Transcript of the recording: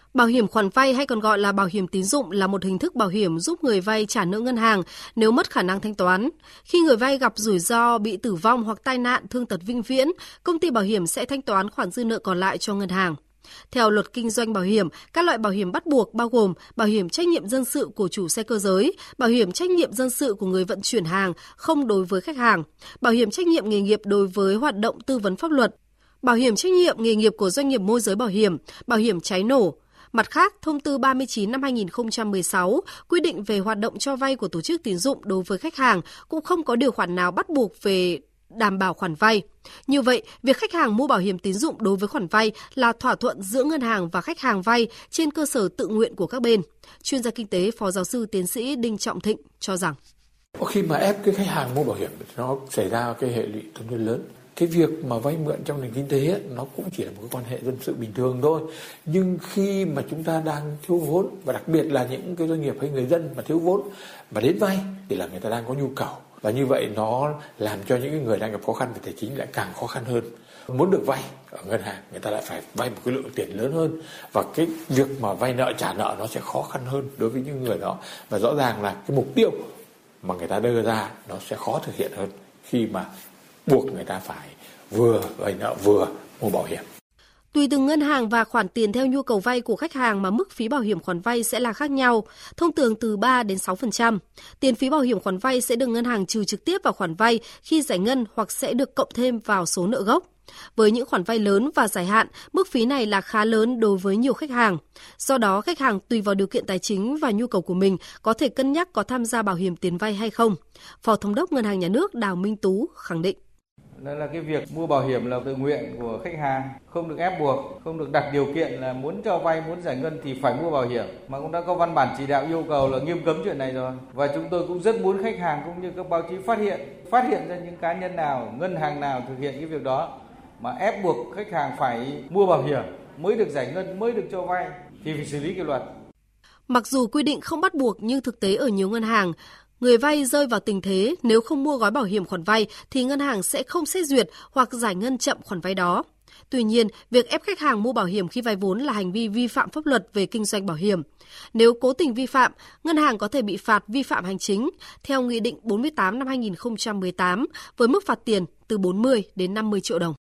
Bảo hiểm khoản vay hay còn gọi là bảo hiểm tín dụng là một hình thức bảo hiểm giúp người vay trả nợ ngân hàng nếu mất khả năng thanh toán. Khi người vay gặp rủi ro bị tử vong hoặc tai nạn, thương tật vĩnh viễn, công ty bảo hiểm sẽ thanh toán khoản dư nợ còn lại cho ngân hàng. Theo luật kinh doanh bảo hiểm, các loại bảo hiểm bắt buộc bao gồm bảo hiểm trách nhiệm dân sự của chủ xe cơ giới, bảo hiểm trách nhiệm dân sự của người vận chuyển hàng không đối với khách hàng, bảo hiểm trách nhiệm nghề nghiệp đối với hoạt động tư vấn pháp luật, bảo hiểm trách nhiệm nghề nghiệp của doanh nghiệp môi giới bảo hiểm cháy nổ. Mặt khác, Thông tư 39 năm 2016 quy định về hoạt động cho vay của tổ chức tín dụng đối với khách hàng cũng không có điều khoản nào bắt buộc về đảm bảo khoản vay. Như vậy, việc khách hàng mua bảo hiểm tín dụng đối với khoản vay là thỏa thuận giữa ngân hàng và khách hàng vay trên cơ sở tự nguyện của các bên. Chuyên gia kinh tế Phó Giáo sư Tiến sĩ Đinh Trọng Thịnh cho rằng khi mà ép cái khách hàng mua bảo hiểm nó xảy ra cái hệ lụy tương đối lớn. Cái việc mà vay mượn trong nền kinh tế ấy, nó cũng chỉ là một cái quan hệ dân sự bình thường thôi. Nhưng khi mà chúng ta đang thiếu vốn, và đặc biệt là những cái doanh nghiệp hay người dân mà thiếu vốn mà đến vay thì là người ta đang có nhu cầu. Và như vậy nó làm cho những người đang gặp khó khăn về tài chính lại càng khó khăn hơn. Muốn được vay ở ngân hàng, người ta lại phải vay một cái lượng tiền lớn hơn. Và cái việc mà vay nợ trả nợ nó sẽ khó khăn hơn đối với những người đó. Và rõ ràng là cái mục tiêu mà người ta đưa ra nó sẽ khó thực hiện hơn khi mà buộc người ta phải vừa vay nợ vừa mua bảo hiểm. Tùy từng ngân hàng và khoản tiền theo nhu cầu vay của khách hàng mà mức phí bảo hiểm khoản vay sẽ là khác nhau, thông thường từ 3 đến 6%. Tiền phí bảo hiểm khoản vay sẽ được ngân hàng trừ trực tiếp vào khoản vay khi giải ngân hoặc sẽ được cộng thêm vào số nợ gốc. Với những khoản vay lớn và dài hạn, mức phí này là khá lớn đối với nhiều khách hàng. Do đó, khách hàng tùy vào điều kiện tài chính và nhu cầu của mình có thể cân nhắc có tham gia bảo hiểm tiền vay hay không. Phó Thống đốc Ngân hàng Nhà nước Đào Minh Tú khẳng định. Đó là cái việc mua bảo hiểm là tự nguyện của khách hàng, không được ép buộc, không được đặt điều kiện là muốn cho vay, muốn giải ngân thì phải mua bảo hiểm. Mà cũng đã có văn bản chỉ đạo yêu cầu là nghiêm cấm chuyện này rồi. Và chúng tôi cũng rất muốn khách hàng cũng như các báo chí phát hiện ra những cá nhân nào, ngân hàng nào thực hiện cái việc đó mà ép buộc khách hàng phải mua bảo hiểm mới được giải ngân, mới được cho vay thì phải xử lý kỷ luật. Mặc dù quy định không bắt buộc nhưng thực tế ở nhiều ngân hàng, người vay rơi vào tình thế nếu không mua gói bảo hiểm khoản vay thì ngân hàng sẽ không xét duyệt hoặc giải ngân chậm khoản vay đó. Tuy nhiên, việc ép khách hàng mua bảo hiểm khi vay vốn là hành vi vi phạm pháp luật về kinh doanh bảo hiểm. Nếu cố tình vi phạm, ngân hàng có thể bị phạt vi phạm hành chính theo Nghị định 48 năm 2018 với mức phạt tiền từ 40 đến 50 triệu đồng.